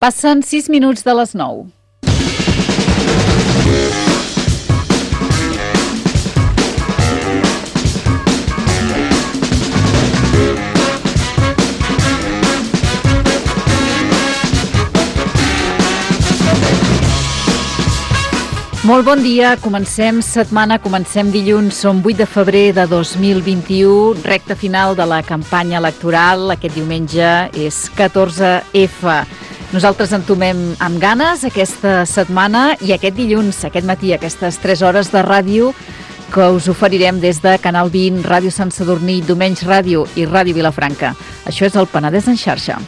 Passen 6 minuts de les 9. Molt bon dia, comencem setmana, comencem dilluns, som 8 de febrer de 2021, recta final de la campanya electoral, aquest diumenge és 14F. Nosaltres entomem amb ganes aquesta setmana i aquest dilluns, aquest matí, aquestes 3 hores de ràdio que us oferirem des de Canal 20, Ràdio Sant Sadurní, Domenys Ràdio i Ràdio Vilafranca. Això és el Penedès en xarxa.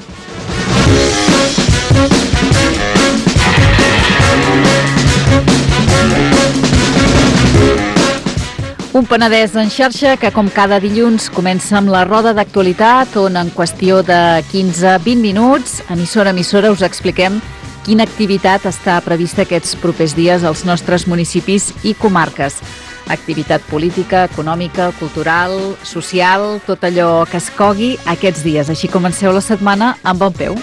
Un Penedès en xarxa que, com cada dilluns, comença amb la roda d'actualitat on en qüestió de 15-20 minuts, emissora a emissora, us expliquem quina activitat està prevista aquests propers dies als nostres municipis i comarques. Activitat política, econòmica, cultural, social, tot allò que es cogui aquests dies. Així comenceu la setmana amb bon peu.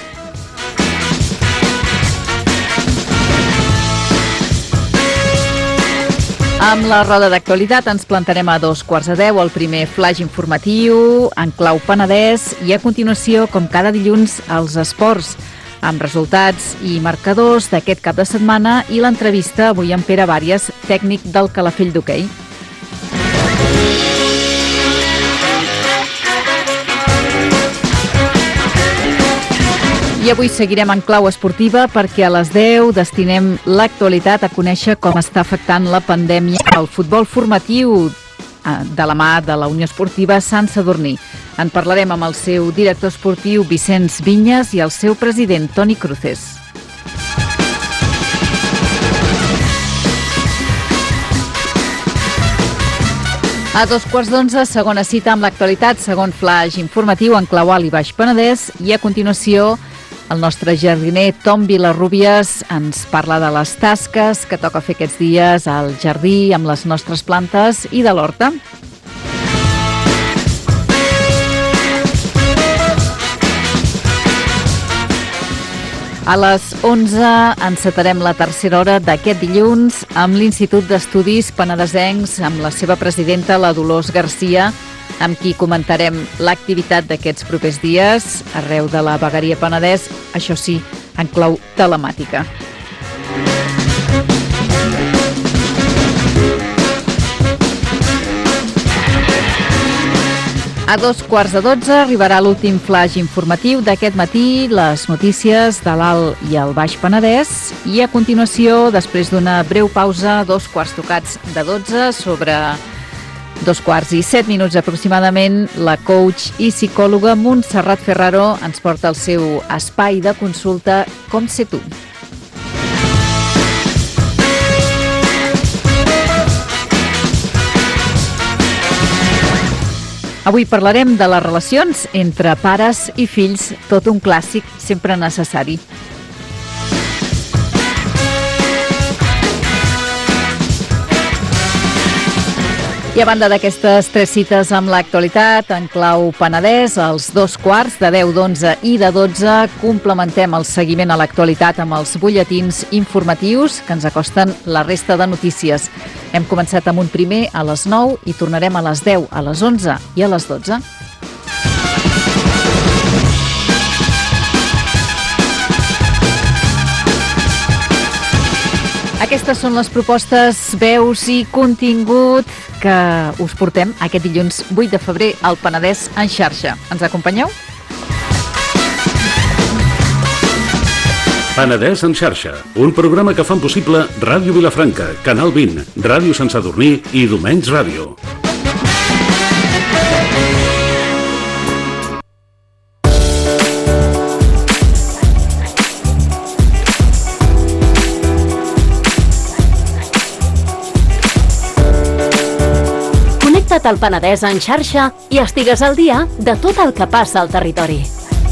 Amb la roda d'actualitat ens plantarem a 9:15 el primer flash informatiu en clau Penedès i a continuació, com cada dilluns, els esports amb resultats i marcadors d'aquest cap de setmana i l'entrevista avui amb Pere Bàries, tècnic del Calafell d'hoquei. I avui seguirem en clau esportiva perquè a les 10 destinem l'actualitat a conèixer com està afectant la pandèmia al futbol formatiu de la mà de la Unió Esportiva Sant Sadurní. En parlarem amb el seu director esportiu Vicenç Vinyes i el seu president Toni Cruces. A 11:15, segona cita amb l'actualitat, segon flash informatiu en clau Alt i Baix Penedès i a continuació el nostre jardiner Tom Vilarrubias ens parla de les tasques que toca fer aquests dies al jardí amb les nostres plantes i de l'horta. A les 11 encetarem la tercera hora d'aquest dilluns amb l'Institut d'Estudis Penedesencs, amb la seva presidenta, la Dolors Garcia, amb qui comentarem l'activitat d'aquests propers dies arreu de la vegueria Penedès, això sí, en clau telemàtica. A 11:15 arribarà l'últim flash informatiu d'aquest matí, les notícies de l'Alt i el Baix Penedès i a continuació, després d'una breu pausa, 12:15 sobre 2:07 aproximadament, la coach i psicòloga Montserrat Ferraro ens porta al seu espai de consulta Com sé tu. Avui parlarem de les relacions entre pares i fills, tot un clàssic sempre necessari. I a banda d'aquestes 3 cites amb l'actualitat, en clau Penedès, als 2:15, de 10, d'11 i de 12, complementem el seguiment a l'actualitat amb els butlletins informatius que ens acosten la resta de notícies. Hem començat amb un primer a les 9 i tornarem a les 10, a les 11 i a les 12. Aquestes són les propostes, veus i contingut que us portem aquest dilluns 8 de febrer al Penedès en xarxa. Ens acompanyeu? Penedès en xarxa, un programa que fan possible Ràdio Vilafranca, Canal 20, Ràdio Sant Sadurní i Domenys Ràdio. Connecta't al Penedès en xarxa i estigues al dia de tot el que passa al territori.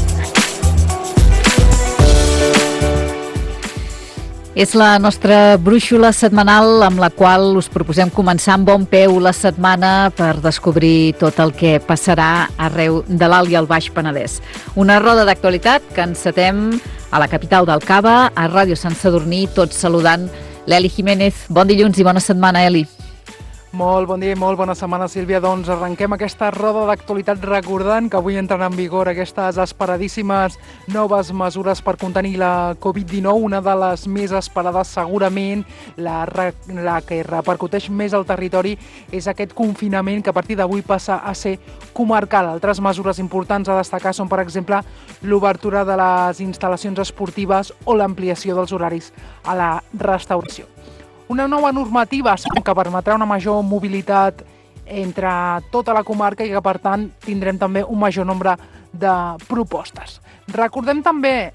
És la nostra brúixola setmanal amb la qual us proposem començar amb bon peu la setmana per descobrir tot el que passarà arreu de l'Alt i el Baix Penedès. Una roda d'actualitat que encetem a la capital del Cava, a Ràdio Sant Sadurní, tots saludant l'Eli Jiménez. Bon dilluns i bona setmana, Eli. Molt bon dia i molt bona setmana, Sílvia. Doncs arrenquem aquesta roda d'actualitat recordant que avui entren en vigor aquestes esperadíssimes noves mesures per contenir la Covid-19, una de les més esperades segurament, la que repercuteix més al territori, és aquest confinament que a partir d'avui passa a ser comarcal. Altres mesures importants a destacar són, per exemple, l'obertura de les instal·lacions esportives o l'ampliació dels horaris a la restauració. Una nova normativa que permetrà una major mobilitat entre tota la comarca i que, per tant, tindrem també un major nombre de propostes. Recordem també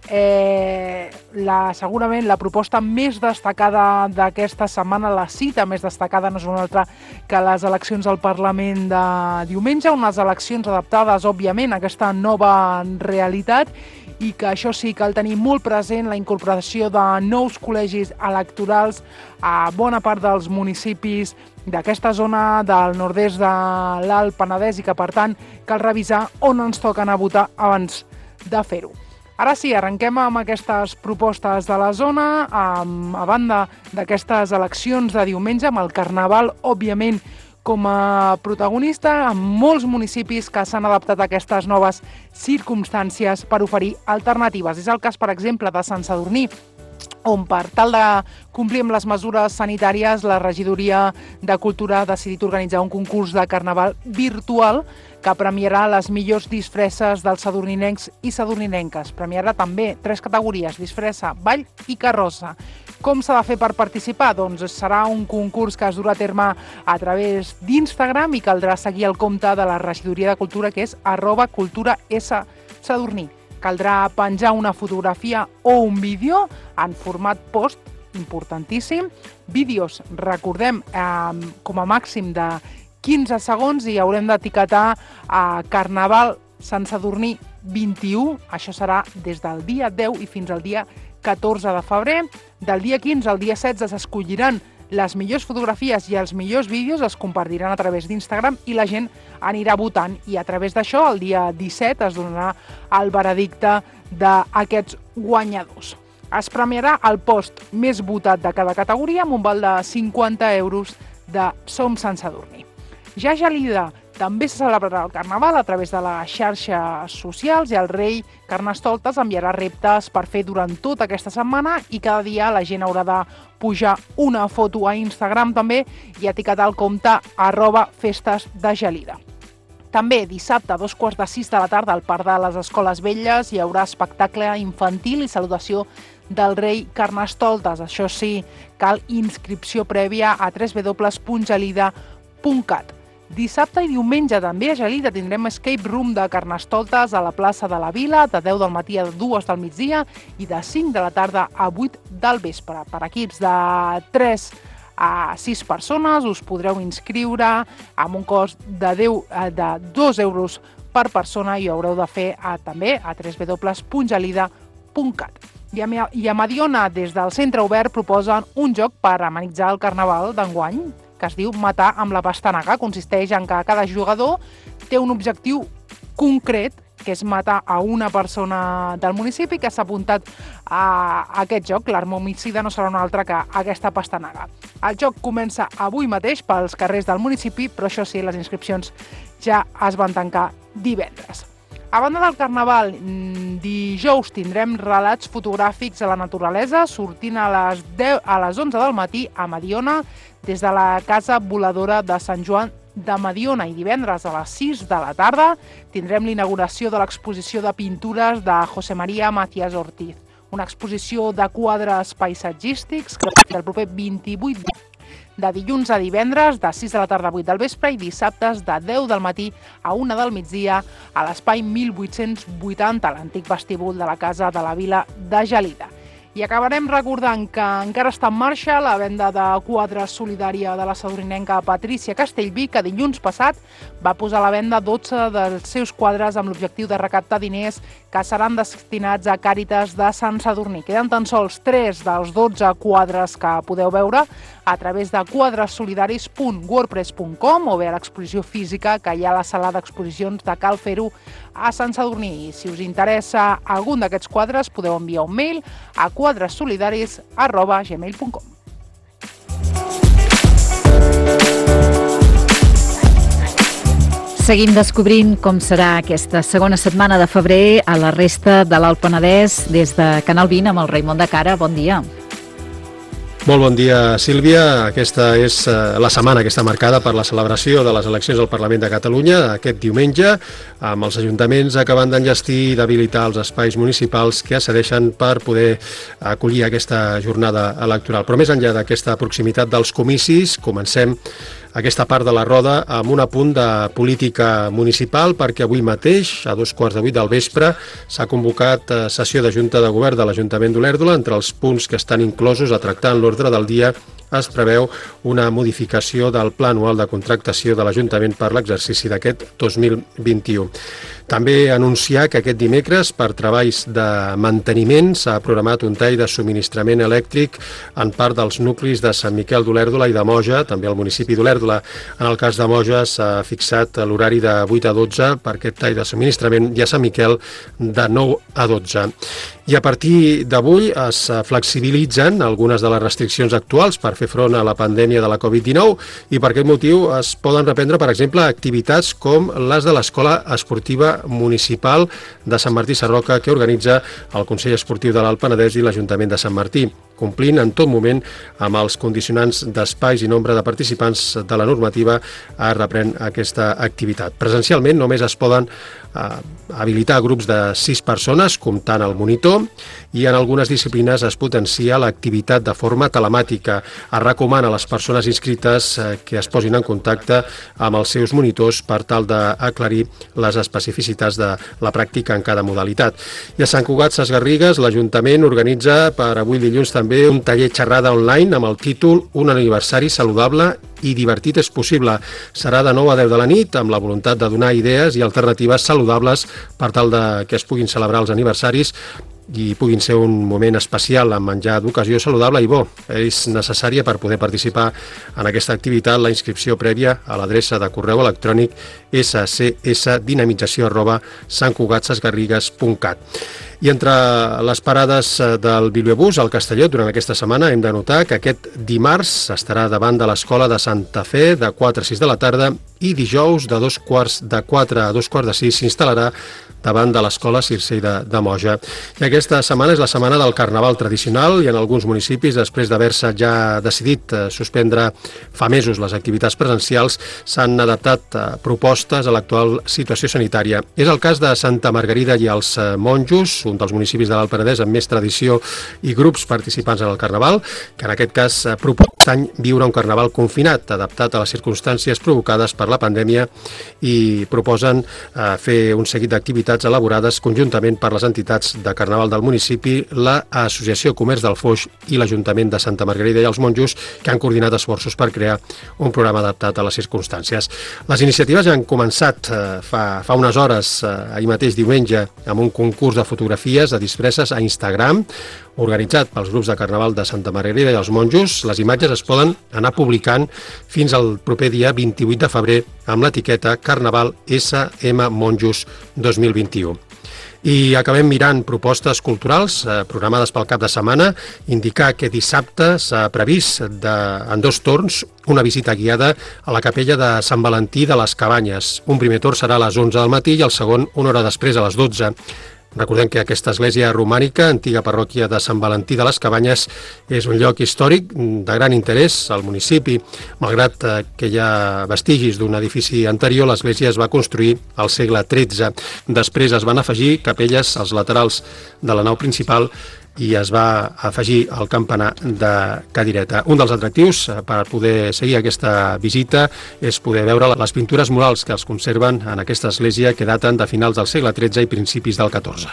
segurament la proposta més destacada d'aquesta setmana, la cita més destacada no és una altra que les eleccions al Parlament de diumenge, unes eleccions adaptades, òbviament, a aquesta nova realitat, i que això sí, cal tenir molt present la incorporació de nous col·legis electorals a bona part dels municipis d'aquesta zona del nord-est de l'Alt Penedès i que, per tant, cal revisar on ens toca anar a votar abans de fer-ho. Ara sí, arrenquem amb aquestes propostes de la zona, a banda d'aquestes eleccions de diumenge, amb el Carnaval, òbviament, com a protagonista, amb molts municipis que s'han adaptat a aquestes noves circumstàncies per oferir alternatives. És el cas, per exemple, de Sant Sadurní, on per tal de complir amb les mesures sanitàries, la Regidoria de Cultura ha decidit organitzar un concurs de carnaval virtual que premiarà les millors disfresses dels sadurninencs i sadurninenques. Premiarà també 3 categories: disfressa, ball i carrossa. Com s'ha de fer per participar? Doncs serà un concurs que es durà a terme a través d'Instagram i caldrà seguir el compte de la Regidoria de Cultura, que és @culturassadurní. Caldrà penjar una fotografia o un vídeo en format post, importantíssim. Vídeos, recordem, com a màxim de 15 segons i haurem d'etiquetar a Carnaval Sant Sadurní 21. Això serà des del dia 10 i fins al dia 14 de febrer. Del dia 15 al dia 16 s'escolliran les millors fotografies i els millors vídeos, es compartiran a través d'Instagram i la gent anirà votant. I a través d'això, el dia 17 es donarà el veredicte d'aquests guanyadors. Es premiarà el post més votat de cada categoria amb un val de 50 euros de Som Sant Sadurní. Ja a Gelida també se celebrarà el Carnaval a través de les xarxes socials i el rei Carnestoltes enviarà reptes per fer durant tota aquesta setmana i cada dia la gent haurà de pujar una foto a Instagram també i etiquetar el compte @festesdegelida. També dissabte a 2:45 de la tarda al Parc de les Escoles Velles hi haurà espectacle infantil i salutació del rei Carnestoltes. Això sí, cal inscripció prèvia a www.gelida.cat. Dissabte i diumenge també a Gelida tindrem escape room de Carnestoltes a la plaça de la Vila, de 10 del matí a 2 del migdia i de 5 de la tarda a 8 del vespre. Per equips de 3 a 6 persones us podreu inscriure amb un cost de 2 euros per persona i ho haureu de fer també a www.gelida.cat. I a Mediona, des del centre obert, proposen un joc per amenitzar el Carnaval d'enguany, que es diu Matar amb la pastanaga. Consisteix en que cada jugador té un objectiu concret, que és matar a una persona del municipi que s'ha apuntat a aquest joc. L'arma homicida no serà una altra que aquesta pastanaga. El joc comença avui mateix pels carrers del municipi, però això sí, les inscripcions ja es van tancar divendres. A banda del Carnaval, dijous tindrem relats fotogràfics a la naturalesa sortint a les 11 del matí a Mediona des de la Casa Voladora de Sant Joan de Mediona, i divendres a les 6 de la tarda tindrem l'inauguració de l'exposició de pintures de José María Macías Ortiz, una exposició de quadres paisatgístics que el proper 28 de dilluns a divendres, de 6 de la tarda a 8 del vespre i dissabtes de 10 del matí a 1 del migdia a l'espai 1880, l'antic vestíbul de la Casa de la Vila de Gelida. I acabarem recordant que encara està en marxa la venda de quadres solidària de la sadurninenca Patrícia Castellví, que dilluns passat va posar a la venda 12 dels seus quadres amb l'objectiu de recaptar diners que seran destinats a Càritas de Sant Sadurní. Queden tan sols 3 dels 12 quadres que podeu veure a través de quadresolidaris.wordpress.com o bé a l'exposició física que hi ha a la sala d'exposicions de Cal Fer-ho a Sant Sadurní. Si us interessa algun d'aquests quadres, podeu enviar un mail a quadressolidaris@gmail.com. Seguim descobrint com serà aquesta segona setmana de febrer a la resta de l'Alt Penedès des de Canal 20 amb el Raimon de Cara. Bon dia. Molt bon dia, Sílvia. Aquesta és la setmana que està marcada per la celebració de les eleccions al Parlament de Catalunya aquest diumenge, amb els ajuntaments acabant d'enllestir i d'habilitar els espais municipals que accedeixen per poder acollir aquesta jornada electoral. Però més enllà d'aquesta proximitat dels comicis, comencem aquesta part de la roda amb un apunt de política municipal, perquè avui mateix, a 2:15 del vespre, s'ha convocat sessió de Junta de Govern de l'Ajuntament d'Olèrdola. Entre els punts que estan inclosos a tractar en l'ordre del dia es preveu una modificació del Pla Anual de Contractació de l'Ajuntament per l'exercici d'aquest 2021. També anunciar que aquest dimecres, per treballs de manteniment, s'ha programat un tall de subministrament elèctric en part dels nuclis de Sant Miquel d'Olèrdola i de Moja, també al municipi d'Olèrdola. En el cas de Moja s'ha fixat l'horari de 8 a 12 per aquest tall de subministrament i a Sant Miquel de 9 a 12. I a partir d'avui es flexibilitzen algunes de les restriccions actuals per fer front a la pandèmia de la Covid-19 i per aquest motiu es poden reprendre, per exemple, activitats com les de l'Escola Esportiva Municipal de Sant Martí Sarroca que organitza el Consell Esportiu de l'Alt Penedès i l'Ajuntament de Sant Martí, complint en tot moment amb els condicionants d'espais i nombre de participants de la normativa. Es reprèn aquesta activitat. Presencialment només es poden habilitar grups de 6 persones, comptant el monitor, i en algunes disciplines es potencia l'activitat de forma telemàtica. Es recomana a les persones inscrites que es posin en contacte amb els seus monitors per tal d'aclarir les especificitats de la pràctica en cada modalitat. I a Sant Cugat Sesgarrigues, l'Ajuntament organitza per avui dilluns també un taller xerrada online amb el títol Un aniversari saludable i divertit és possible. Serà de 9 a 10 de la nit amb la voluntat de donar idees i alternatives saludables per tal de que es puguin celebrar els aniversaris i puguin ser un moment especial amb menjar d'ocasió saludable i bo. És necessària per poder participar en aquesta activitat la inscripció prèvia a l'adreça de correu electrònic scsdinamització@santcugatsesgarrigues.cat. I entre les parades del Bibliobús al Castelló durant aquesta setmana hem de notar que aquest dimarts estarà davant de l'Escola de Santa Fe de 4 a 6 de la tarda i dijous de 4 a 2:15 s'instal·larà davant de l'Escola Circell de Moja. I aquesta setmana és la setmana del Carnaval tradicional i en alguns municipis, després d'haver-se ja decidit suspendre fa mesos les activitats presencials, s'han adaptat propostes a l'actual situació sanitària. És el cas de Santa Margarida i els Monjos, un dels municipis de l'Alt Penedès amb més tradició i grups participants en el Carnaval, que en aquest cas proposa aquest any viure un Carnaval confinat, adaptat a les circumstàncies provocades per la pandèmia, i proposen fer un seguit d'activitats elaborades conjuntament per les entitats de Carnaval del municipi, l'Associació Comerç del Foix i l'Ajuntament de Santa Margarida i els Monjos, que han coordinat esforços per crear un programa adaptat a les circumstàncies. Les iniciatives ja han començat fa unes hores, ahir mateix diumenge, amb un concurs de fotografies de disfresses a Instagram, organitzat pels grups de Carnaval de Santa Margarida i els Monjos. Les imatges es poden anar publicant fins al proper dia 28 de febrer amb l'etiqueta Carnaval SM Monjos 2021. I acabem mirant propostes culturals programades pel cap de setmana. Indicar que dissabte s'ha previst en 2 torns una visita guiada a la capella de Sant Valentí de les Cabanyes. Un primer torn serà a les 11 del matí i el segon una hora després, a les 12. Recordem que aquesta església romànica, antiga parròquia de Sant Valentí de les Cabanyes, és un lloc històric de gran interès al municipi. Malgrat que hi ha vestigis d'un edifici anterior, l'església es va construir al segle XIII. Després es van afegir capelles als laterals de la nau principal i es va afegir el campanar de cadireta. Un dels atractius per poder seguir aquesta visita és poder veure les pintures murals que es conserven en aquesta església, que daten de finals del segle XIII i principis del XIV.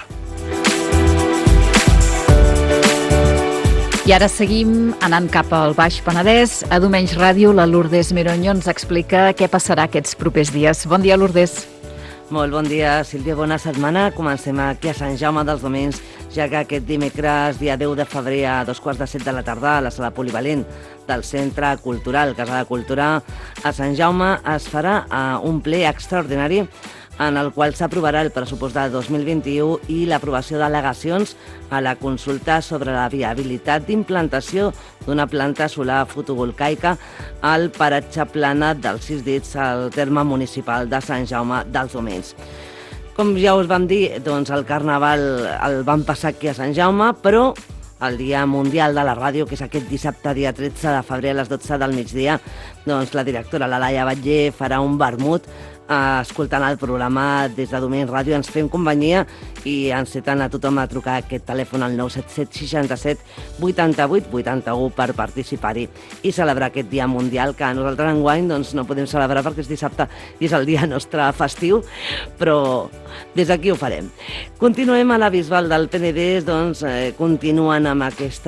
I ara seguim anant cap al Baix Penedès. A Domenys Ràdio, la Lourdes Mironyo ens explica què passarà aquests propers dies. Bon dia, Lourdes. Molt bon dia, Sílvia, bona setmana. Comencem aquí a Sant Jaume dels Domenys, ja que aquest dimecres, dia 10 de febrer, a 2:15 de la tarda, a la sala polivalent del Centre Cultural Casa de Cultura a Sant Jaume, es farà un ple extraordinari en el qual s'aprovarà el pressupost de 2021 i l'aprovació d'al·legacions a la consulta sobre la viabilitat d'implantació d'una planta solar fotovoltaica al paratge Plana dels Sis Dits al terme municipal de Sant Jaume dels Domenys. Com ja us vam dir, doncs el Carnaval el vam passar aquí a Sant Jaume, però el Dia Mundial de la Ràdio, que és aquest dissabte, dia 13 de febrer a les 12 del migdia, doncs la directora, la Laia Batller, farà un vermut escoltant el programa des de Domeny Ràdio. Ens fem companyia i enceten a tothom a trucar a aquest telèfon al 977 67 88 81 per participar-hi i celebrar aquest Dia Mundial, que nosaltres enguany doncs, no podem celebrar perquè és dissabte i és el dia nostre festiu, però des d'aquí ho farem. Continuem a la Bisbal del Penedès, doncs continuen amb aquest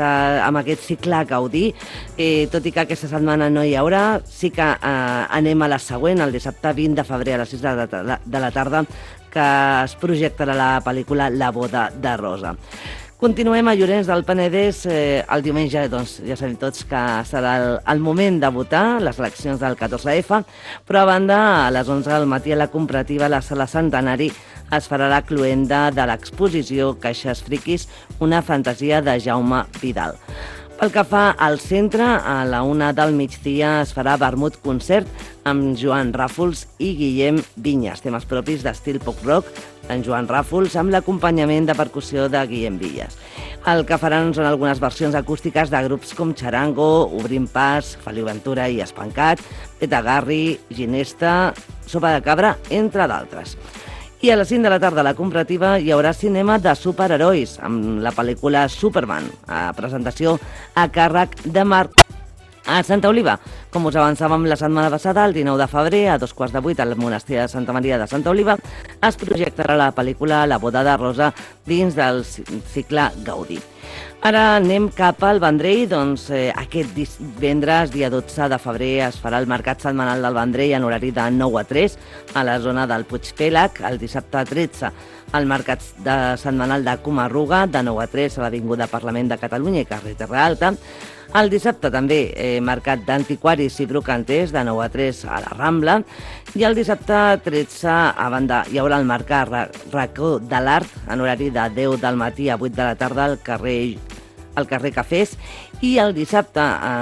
cicle Gaudí, tot i que aquesta setmana no hi haurà, sí que anem a la següent, el dissabte 20 de febrer a les 6 de la tarda, que es projectarà la pel·lícula La boda de Rosa. Continuem a Llorenç del Penedès. El diumenge, doncs, ja sabem tots que serà el moment de votar les eleccions del 14F, però a banda, a les 11 del matí a la comparativa a la Sala Centenari es farà la cloenda de l'exposició Caixes Friquis, una fantasia de Jaume Vidal. Pel que fa al centre, a la 1 del migdia es farà vermut concert amb Joan Ràfols i Guillem Vinyes, temes propis d'estil pop-rock d'en Joan Ràfols amb l'acompanyament de percussió de Guillem Vinyes. El que faran són algunes versions acústiques de grups com Charango, Obrim Pas, Feliu Ventura i Espancat, Petagarri, Ginesta, Sopa de Cabra, entre d'altres. I a les 5 de la tarda a la comparativa hi haurà cinema de superherois amb la pel·lícula Superman, a presentació a càrrec de Marc a Santa Oliva. Com us avançàvem la setmana passada, el 19 de febrer, a 7:45 al monestir de Santa Maria de Santa Oliva, es projectarà la pel·lícula La boda de Rosa dins del cicle Gaudí. Ara anem cap al Vendrell. Doncs aquest divendres, dia 12 de febrer, es farà el mercat setmanal del Vendrell en horari de 9 a 3 a la zona del Puig Pèlag. El dissabte 13, el mercat setmanal de Comarruga, de 9 a 3 a l'Avinguda Parlament de Catalunya i carrer Terra Alta. El dissabte també mercat d'antiquaris i brocanters de 9 a 3 a la Rambla, i el dissabte 13 a banda hi haurà el mercat Racó de l'Art en horari de 10 del matí a 8 de la tarda al carrer Cafès, i el dissabte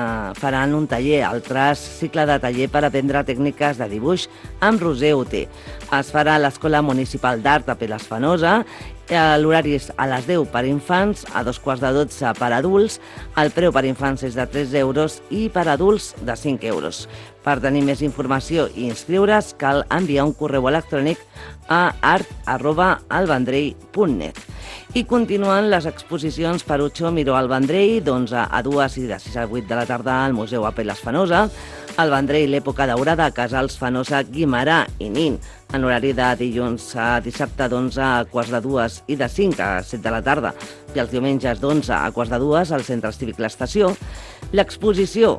faran un taller, el cicle de taller per aprendre tècniques de dibuix amb Roser Oter. Es farà a l'Escola Municipal d'Art a Pelasfanosa. L'horari és a les 10 per infants, a 11:45 per adults. El preu per infants és de 3 euros i per adults de 5 euros. Per tenir més informació i inscriure's cal enviar un correu electrònic a art@elvendrell.net. I continuen les exposicions Perucho Miró al Vendrell, d'11 a 2 i de 6 a 8 de la tarda al Museu Apel·les Fanosa. El Vendrell, l'època daurada, a Casals Fanosa, Guimarà i Nin, en horari de dilluns a dissabte d'11 a 2:15 i de 5 a 7 de la tarda, i els diumenges d'11 a 2:15 al Centre Cívic L'Estació. L'exposició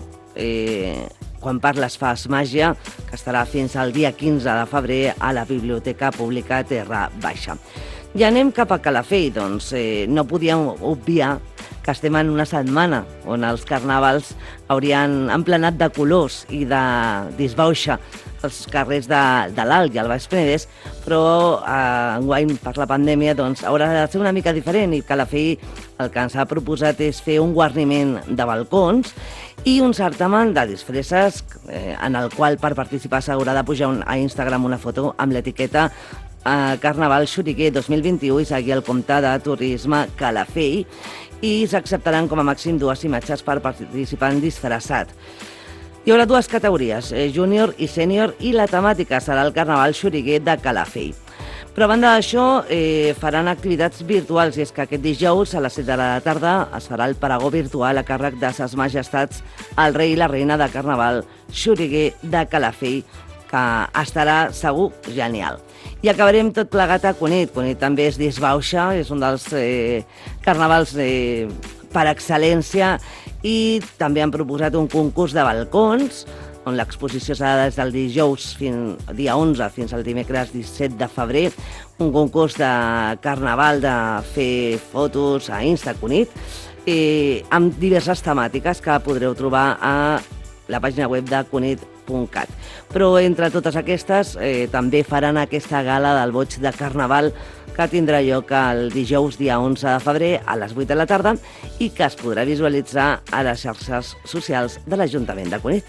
Quan parles fas màgia, que estarà fins al dia 15 de febrer a la Biblioteca Pública Terra Baixa. I anem cap a Calafell. Doncs no podíem obviar que estem en una setmana on els carnavals haurien emplenat de colors i de disbauxa els carrers de l'Alt i el Baix Penedès, però enguany, per la pandèmia, doncs, haurà de ser una mica diferent, i Calafell el que ens ha proposat és fer un guarniment de balcons i un certamen de disfresses en el qual per participar s'haurà de pujar a Instagram una foto amb l'etiqueta Carnaval Xuriguer 2021 i seguir el compte de turisme Calafell, i s'acceptaran com a màxim 2 imatges per participant disfressat. Hi haurà 2 categories, júnior i sènior, i la temàtica serà el Carnaval Xuriguer de Calafell. Però a banda d'això, faran activitats virtuals, i és que aquest dijous a les 7 de la tarda es farà el pregó virtual a càrrec de Ses Majestats el rei i la reina de Carnaval Xuriguer de Calafell, que estarà segur genial. I acabarem tot plegat a Cunit. Cunit també és disbauxa, és un dels carnavals per excel·lència, i també han proposat un concurs de balcons, on l'exposició serà des del dijous dia 11 fins al dimecres 17 de febrer, un concurs de carnaval de fer fotos a Insta Cunit, amb diverses temàtiques que podreu trobar a la pàgina web de Cunit vilafranca.cat. Però entre totes aquestes també faran aquesta gala del boig de Carnaval que tindrà lloc el dijous dia 11 de febrer a les 8 de la tarda i que es podrà visualitzar a les xarxes socials de l'Ajuntament de Cunit.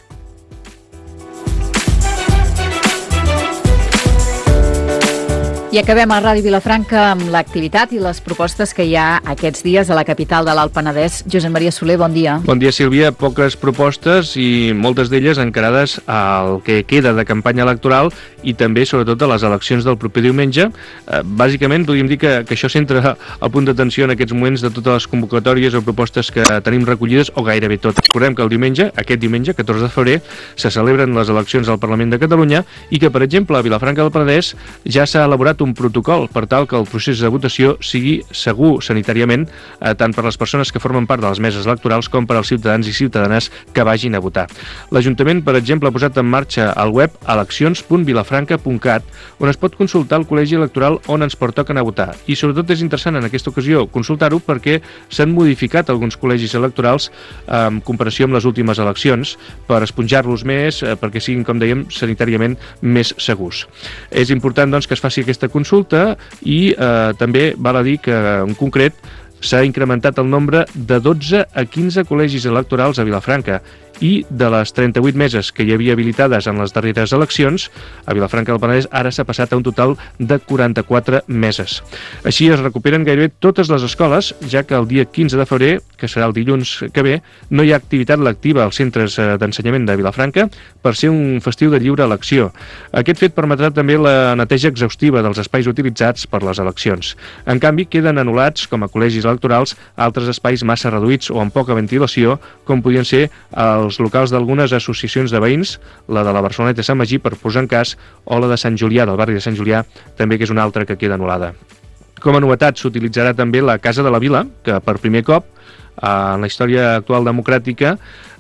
I acabem a Ràdio Vilafranca amb l'activitat i les propostes que hi ha aquests dies a la capital de l'Alt Penedès. Josep Maria Soler, bon dia. Bon dia, Sílvia. Poques propostes i moltes d'elles encarades al que queda de campanya electoral i també, sobretot, a les eleccions del proper diumenge. Bàsicament, podríem dir que això centra el punt d'atenció en aquests moments de totes les convocatòries o propostes que tenim recollides, o gairebé tot. Recordem que el diumenge, aquest diumenge, 14 de febrer, se celebren les eleccions al Parlament de Catalunya i que, per exemple, a Vilafranca del Penedès ja s'ha elaborat un protocol per tal que el procés de votació sigui segur sanitàriament tant per les persones que formen part de les meses electorals com per als ciutadans i ciutadanes que vagin a votar. L'Ajuntament, per exemple, ha posat en marxa el web eleccions.vilafranca.cat on es pot consultar el col·legi electoral on ens pertoquen a votar. I sobretot és interessant en aquesta ocasió consultar-ho perquè s'han modificat alguns col·legis electorals en comparació amb les últimes eleccions per esponjar-los més, perquè siguin, com dèiem, sanitàriament més segurs. És important, doncs, que es faci aquesta consulta i també val a dir que en concret s'ha incrementat el nombre de 12 a 15 col·legis electorals a Vilafranca i de les 38 meses que hi havia habilitades en les darreres eleccions, a Vilafranca del Penedès ara s'ha passat a un total de 44 meses. Així es recuperen gairebé totes les escoles, ja que el dia 15 de febrer, que serà el dilluns que ve, no hi ha activitat lectiva als centres d'ensenyament de Vilafranca per ser un festiu de lliure elecció. Aquest fet permetrà també la neteja exhaustiva dels espais utilitzats per les eleccions. En canvi, queden anul·lats, com a col·legis electorals, altres espais massa reduïts o amb poca ventilació, com podien ser els locals d'algunes associacions de veïns, la de la Barceloneta de Sant Magí, per posar en cas, o la de Sant Julià, del barri de Sant Julià, també, que és una altra que queda anul·lada. Com a novetat, s'utilitzarà també la Casa de la Vila, que per primer cop, en la història actual democràtica,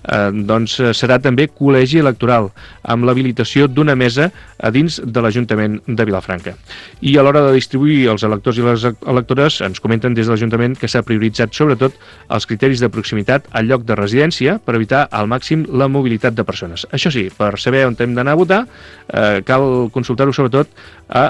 doncs serà també col·legi electoral, amb l'habilitació d'una mesa a dins de l'Ajuntament de Vilafranca. I a l'hora de distribuir els electors i les electores, ens comenten des de l'Ajuntament que s'ha prioritzat sobretot els criteris de proximitat al lloc de residència per evitar al màxim la mobilitat de persones. Això sí, per saber on hem d'anar a votar, cal consultar-ho sobretot a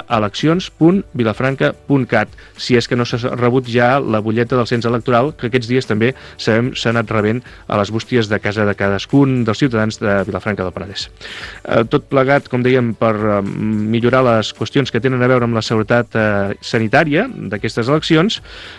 eleccions.vilafranca.cat, si és que no s'ha rebut ja la butlleta del cens electoral, que aquests dies també sabem s'ha anat rebent a les bústies de casa de cadascun dels ciutadans de Vilafranca del Penedès. Tot plegat, com dèiem, per millorar les qüestions que tenen a veure amb la seguretat sanitària d'aquestes eleccions,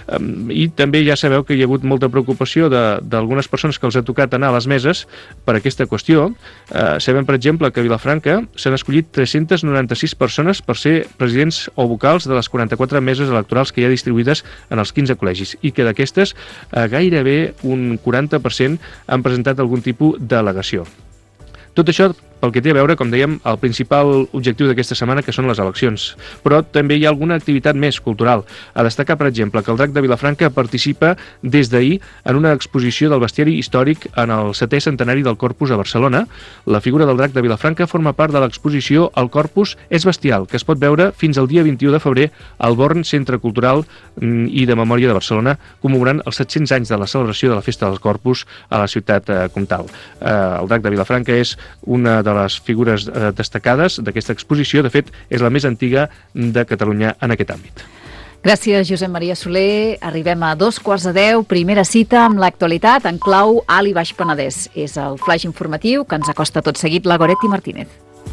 i també ja sabeu que hi ha hagut molta preocupació d'algunes persones que els ha tocat anar a les meses per aquesta qüestió. Sabem, per exemple, que a Vilafranca s'han escollit 396 persones per ser presidents o vocals de les 44 meses electorals que hi ha distribuïdes en els 15 col·legis i que d'aquestes gairebé un 40% han presentat algun tipus d'al·legació. Tot això pel que té a veure, com dèiem, el principal objectiu d'aquesta setmana, que són les eleccions. Però també hi ha alguna activitat més cultural. A destacar, per exemple, que el Drac de Vilafranca participa des d'ahir en una exposició del bestiari històric en el 7è centenari del Corpus a Barcelona. La figura del Drac de Vilafranca forma part de l'exposició El Corpus és bestial, que es pot veure fins al dia 21 de febrer al Born Centre Cultural i de Memòria de Barcelona, commemorant els 700 anys de la celebració de la Festa del Corpus a la ciutat comtal. El Drac de Vilafranca és una de les figures destacades d'aquesta exposició. De fet, és la més antiga de Catalunya en aquest àmbit. Gràcies, Josep Maria Soler. Arribem a 9:45, primera cita amb l'actualitat en clau Alt i Baix Penedès. És el flaix informatiu que ens acosta tot seguit la Goretti Martínez.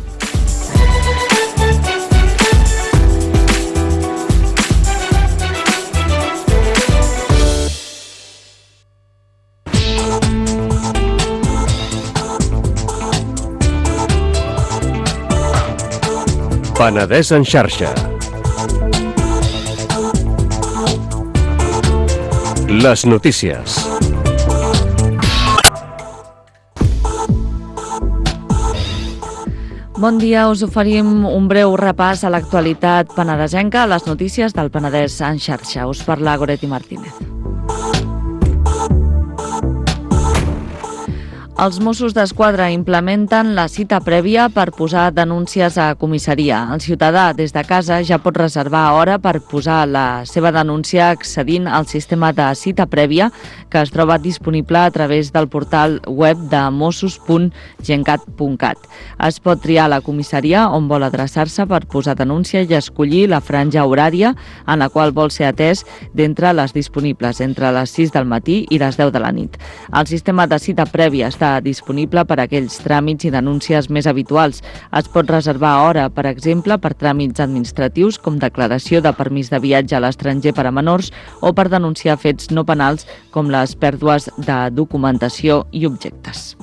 Penedès en xarxa. Les notícies. Bon dia, us oferim un breu repàs a l'actualitat penedesenca, a les notícies del Penedès en xarxa. Us parla Goretti Martínez. Els Mossos d'Esquadra implementen la cita prèvia per posar denúncies a comissaria. El ciutadà des de casa ja pot reservar hora per posar la seva denúncia accedint al sistema de cita prèvia que es troba disponible a través del portal web de mossos.gencat.cat. Es pot triar la comissaria on vol adreçar-se per posar denúncia i escollir la franja horària en la qual vol ser atès d'entre les disponibles, entre les 6 del matí i les 10 de la nit. El sistema de cita prèvia està disponible per a aquells tràmits i denúncies més habituals. Es pot reservar hora, per exemple, per tràmits administratius com declaració de permís de viatge a l'estranger per a menors o per denunciar fets no penals com les pèrdues de documentació i objectes.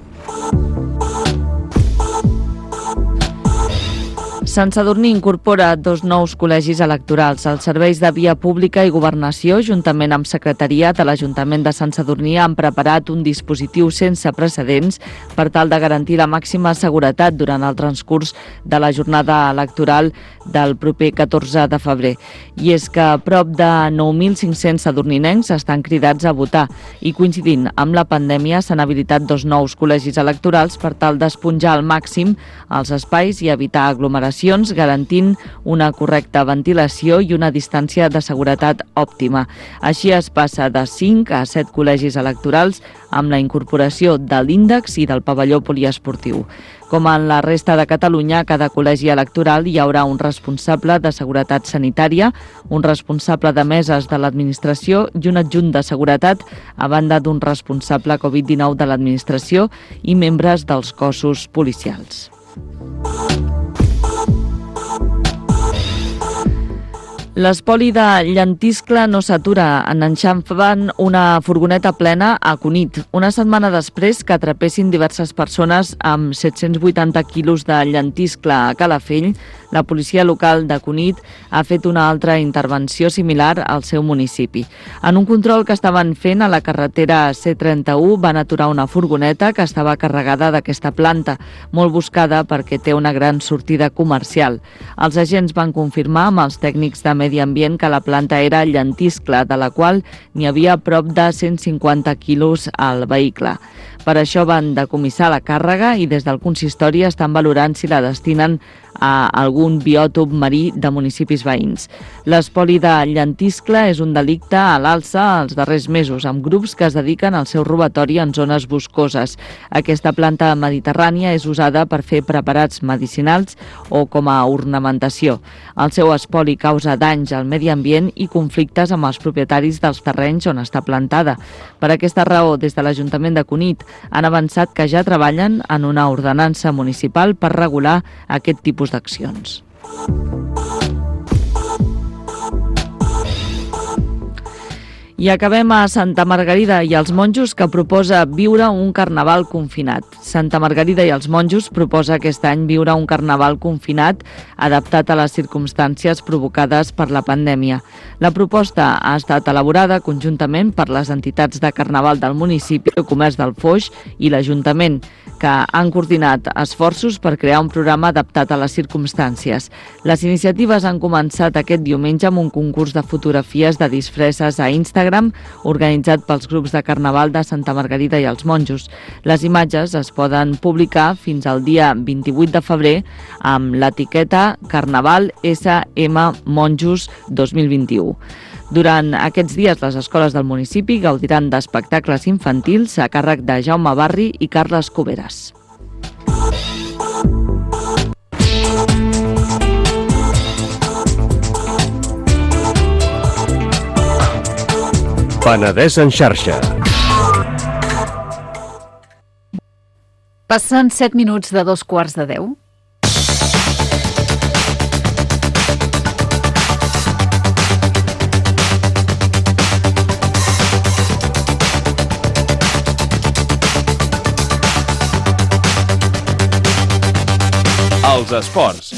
Sant Sadurní incorpora 2 nous col·legis electorals. Els serveis de Via Pública i Governació, juntament amb Secretaria de l'Ajuntament de Sant Sadurní, han preparat un dispositiu sense precedents per tal de garantir la màxima seguretat durant el transcurs de la jornada electoral del proper 14 de febrer. I és que prop de 9.500 sadurninencs estan cridats a votar i, coincidint amb la pandèmia, s'han habilitat 2 nous col·legis electorals per tal d'esponjar al màxim els espais i evitar aglomeracions, garantint una correcta ventilació i una distància de seguretat òptima. Així es passa de 5 a 7 col·legis electorals amb la incorporació de l'índex i del pavelló poliesportiu. Com en la resta de Catalunya, a cada col·legi electoral hi haurà un responsable de seguretat sanitària, un responsable de meses de l'administració i un adjunt de seguretat, a banda d'un responsable Covid-19 de l'administració i membres dels cossos policials. L'espoli de llentiscle no s'atura. En enxampen una furgoneta plena a Cunit. Una setmana després que atrapessin diverses persones amb 780 quilos de llentiscle a Calafell, la policia local de Cunit ha fet una altra intervenció similar al seu municipi. En un control que estaven fent a la carretera C31 van aturar una furgoneta que estava carregada d'aquesta planta, molt buscada perquè té una gran sortida comercial. Els agents van confirmar amb els tècnics de Medi Ambient que la planta era llentiscle, de la qual n'hi havia prop de 150 quilos al vehicle. Per això van decomissar la càrrega i des del consistori estan valorant si la destinen a algun biòtop marí de municipis veïns. L'espoli de llentiscle és un delicte a l'alça els darrers mesos, amb grups que es dediquen al seu robatori en zones boscoses. Aquesta planta mediterrània és usada per fer preparats medicinals o com a ornamentació. El seu espoli causa danys al medi ambient i conflictes amb els propietaris dels terrenys on està plantada. Per aquesta raó, des de l'Ajuntament de Cunit han avançat que ja treballen en una ordenança municipal per regular aquest tipus d'accions. I acabem a Santa Margarida i els Monjos, que proposa viure un carnaval confinat. Santa Margarida i els Monjos proposa aquest any viure un carnaval confinat adaptat a les circumstàncies provocades per la pandèmia. La proposta ha estat elaborada conjuntament per les entitats de carnaval del municipi, el Comerç del Foix i l'Ajuntament, que han coordinat esforços per crear un programa adaptat a les circumstàncies. Les iniciatives han començat aquest diumenge amb un concurs de fotografies de disfresses a Instagram organitzat pels grups de carnaval de Santa Margarida i els Monjos. Les imatges es poden publicar fins al dia 28 de febrer amb l'etiqueta Carnaval SM Monjos 2021. Durant aquests dies, les escoles del municipi gaudiran d'espectacles infantils a càrrec de Jaume Barri i Carles Cuberes. Penedès en xarxa. Passen 7 minuts de 9:45. Els esports.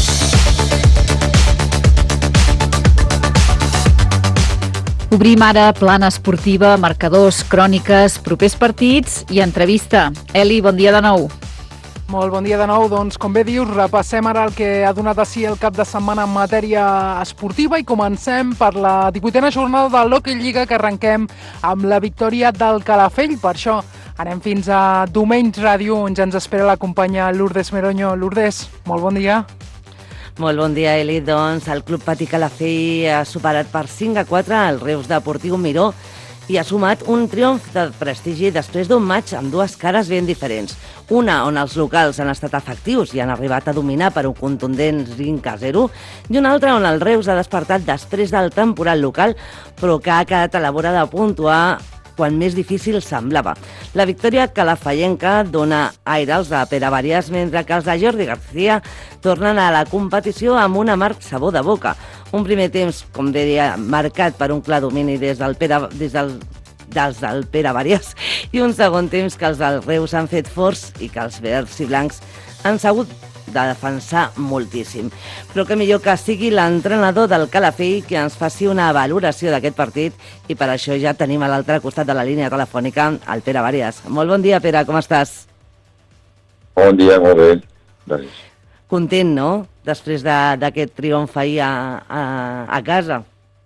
Obrim ara plana esportiva, marcadors, cròniques, propers partits i entrevista. Eli, bon dia de nou. Molt bon dia de nou. Doncs, com bé dius, repassem ara el que ha donat a si el cap de setmana en matèria esportiva i comencem per la 18a jornada de l'Hockey Lliga, que arrenquem amb la victòria del Calafell. Per això Anem fins a Domenys Ràdio, on ja ens espera la companya Lourdes Meroño. Lourdes, molt bon dia. Molt bon dia, Eli. Doncs el Club Patí Calafell ha superat per 5-4 el Reus Deportiu Miró i ha sumat un triomf de prestigi després d'un maig amb dues cares ben diferents. Una on els locals han estat efectius i han arribat a dominar per un contundent 5-0 i una altra on el Reus ha despertat després del temporal local però que ha quedat a la vora de puntuar quan més difícil semblava. La victòria calafallenca dona aire als de Pere Varias, mentre que els de Jordi García tornen a la competició amb un amarg sabor de boca. Un primer temps, com deia, marcat per un clar domini dels del Pere Varias i un segon temps que els del Reus han fet forts i que els verds i blancs han sabut de defensar moltíssim. Però que millor que sigui l'entrenador del Calafell que ens faci una valoració d'aquest partit i per això ja tenim a l'altre costat de la línia telefònica el Pere Varias. Molt bon dia, Pere, com estàs? Bon dia, molt bé. Gràcies. Content, no?, després d'aquest triomf ahir a casa.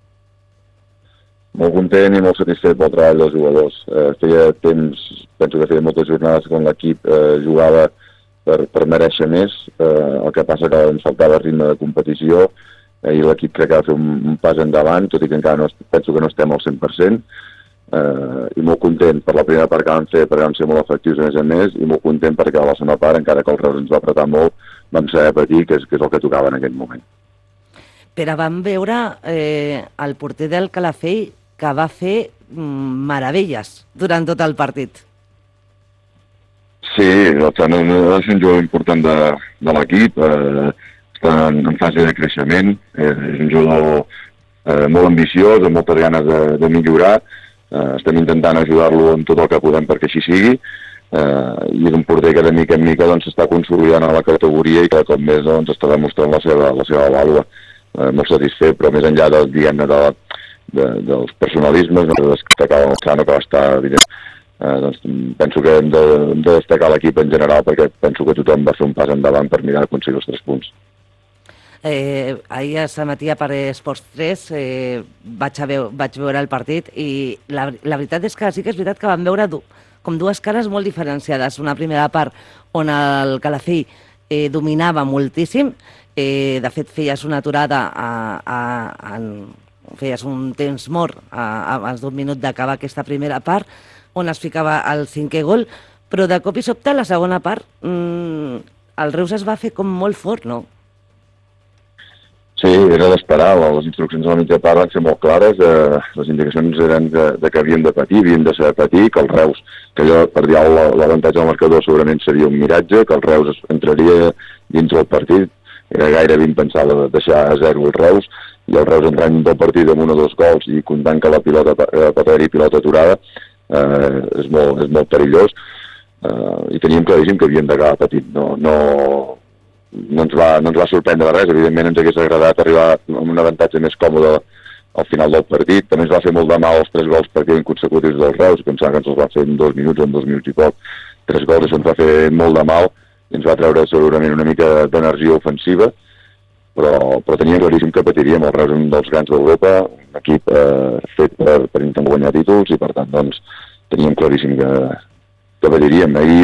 Molt content i molt satisfet pel treball dels jugadors. Feia temps, penso que feia moltes jornades quan l'equip jugava per mereixer més, el que passa que ens faltava ritme de competició i l'equip crec que ha de fer un pas endavant, tot i que encara penso que no estem al 100%, i molt content per la primera part que vam fer, perquè vam ser molt efectius a més, i molt content perquè a la segona part, encara que el Reus ens va apretar molt, vam saber patir, que és el que tocava en aquest moment. Però vam veure el porter del Calafell que va fer meravelles durant tot el partit. Sí, el Xano és un jugador important de l'equip, està en fase de creixement, és un jugador molt ambiciós, amb moltes ganes de millorar, estem intentant ajudar-lo en tot el que podem perquè així sigui, i és un porter que de mica en mica s'està consolidant a la categoria i cada cop més està demostrant la seva vàlua. Molt satisfet, però més enllà dels personalismes, de destacar el Xano, que va estar evident. Penso que hem de destacar l'equip en general perquè penso que tothom va fer un pas endavant per mirar d'aconseguir els 3 punts. Ahir s'emetia per Esports 3, vaig veure el partit i la veritat és que sí que és veritat que vam veure com dues cares molt diferenciades. Una primera part on el Calafell dominava moltíssim, de fet feies una aturada, feies un temps mort abans d'un minut d'acabar aquesta primera part, on es ficava el 5è gol, però de cop i sobte, la segona part, el Reus es va fer com molt fort, no? Sí, era d'esperar. Les instruccions a la mitja part van ser molt clares. Les indicacions eren que havíem de patir, havíem de saber patir, que el Reus, que allò per dir l'avantatge del marcador segurament seria un miratge, que el Reus entraria dins del partit. Era gairebé impensable de deixar a 0 el Reus, i el Reus entrant del partit amb 1 o 2 gols i comptant que la pilota pot haver-hi pilota aturada, és molt perillós, i teníem claríssim que havíem d'acabar patint. No ens va sorprendre res. Evidentment ens hagués agradat arribar amb un avantatge més còmode al final del partit. També ens va fer molt de mal els 3 gols perquè consecutius dels Reus, pensava que ens els va fer en 2 minuts o en 2 minuts i poc. 3 gols, això ens va fer molt de mal i ens va treure segurament una mica d'energia ofensiva, però teníem claríssim que patiríem. El Reus és un dels grans d'Europa, un equip fet per intentar guanyar títols, i per tant teníem claríssim que patiríem. Ahir,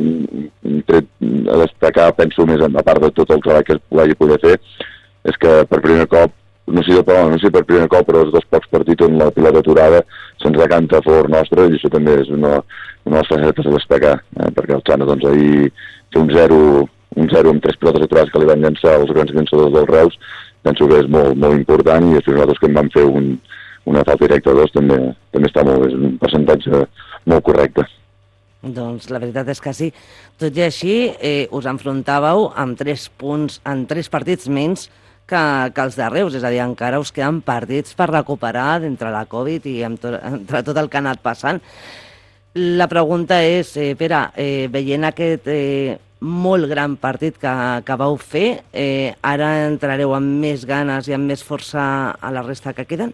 a destacar, penso més a part de tot el treball que es vagi poder fer, és que per primer cop, no sé per primer cop, però els 2 pocs partits on la pilota aturada se'ns decanta a favor nostre, i això també és una de les facetes a destacar, perquè el Xano ahir té un 0 amb 3 pilotes aturades que li van llançar els grans llançadors del Reus, penso que és molt, molt important, i després nosaltres que en vam fer una falta directa a 2 també està molt bé, és un percentatge molt correcte. Doncs la veritat és que sí. Tot i així, us enfrontàveu amb 3 punts en 3 partits menys que els de Reus, és a dir, encara us queden partits per recuperar d'entre la Covid i entre tot el que ha anat passant. La pregunta és, Pere, veient aquest molt gran partit que vau fer, ara entrareu amb més ganes i amb més força a la resta que queden?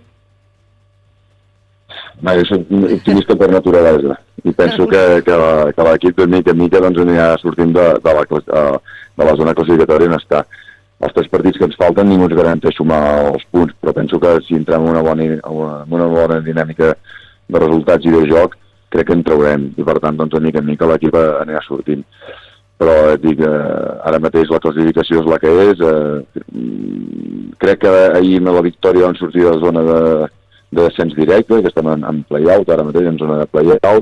Jo soc optimista per naturalesa i penso que l'equip de mica en mica anirà sortint de la zona classificatòria on està. Els 3 partits que ens falten ningú ens garanteix sumar els punts, però penso que si entrem en una bona dinàmica de resultats i de joc, crec que en traurem, i per tant, doncs, de mica en mica l'equip anirà sortint. Però et dic, ara mateix la classificació és la que és. Crec que ahir amb la victòria vam sortir de la zona de descens directe, que estem en play-out, ara mateix en zona de play-out,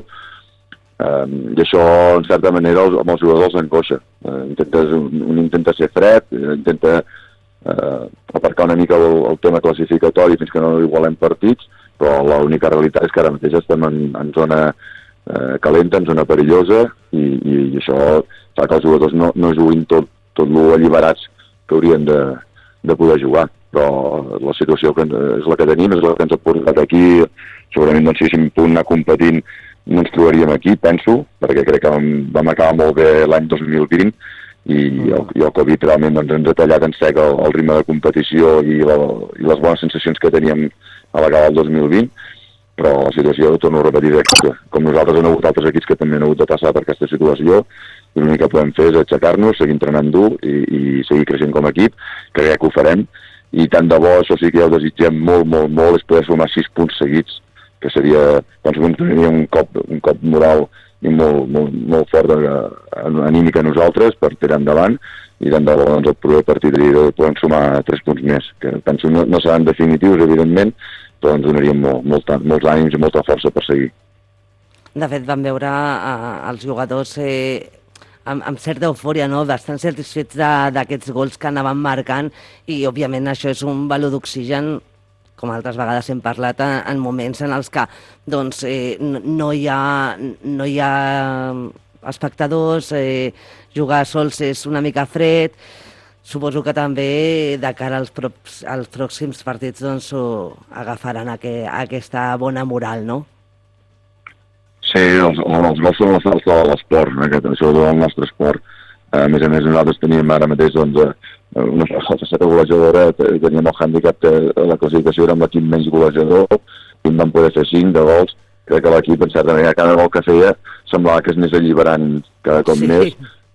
i això, en certa manera, amb els jugadors l'angoixa. Un intenta ser fred, intenta aparcar una mica el tema classificatori fins que no igualem partits, però l'única realitat és que ara mateix estem en zona calenta, en zona perillosa, i això fa que els jugadors no juguin tot alliberats que haurien de poder jugar. Però la situació és la que tenim, és la que ens ha portat aquí. Segurament, doncs, si haguéssim pogut anar competint, no ens trobaríem aquí, penso, perquè crec que vam acabar molt bé l'any 2020 i el Covid realment doncs, ens ha tallat en sec el ritme de competició i les bones sensacions que teníem a l'acabar el 2020, però la situació, torno a repetir, com nosaltres hem hagut altres equips que també han hagut de passar per aquesta situació, l'únic que podem fer és aixecar-nos, seguir entrenant dur i seguir creixent com a equip, que crec que ho farem, i tant de bo, això sí que ja ho desitgem molt, molt, molt, és poder sumar 6 punts seguits, que seria, doncs, un cop moral i molt fort anímic a nosaltres per tirar endavant, i tant de bo, doncs, el proper partit podem sumar 3 punts més, que penso no seran definitius, evidentment, però ens donaríem molts ànims i molta força per seguir. De fet, vam veure els jugadors amb certa eufòria, no? Bastant satisfets d'aquests gols que anaven marcant, i òbviament això és un valor d'oxigen, com altres vegades hem parlat, en moments en els que doncs, no hi ha espectadors, jugar sols és una mica fred. Suposo que també de cara als pròxims partits doncs, agafaran aquesta bona moral, no? Sí, els gols són les salts de l'esport, sobretot el nostre esport. A més, nosaltres teníem ara mateix una faceta golejadora, teníem el hàndicap que la classificació era amb l'equip menys golejador, i en vam poder fer 5 de gols. Crec que l'equip, en certa manera, cada gol que feia semblava que es anés alliberant cada cop més,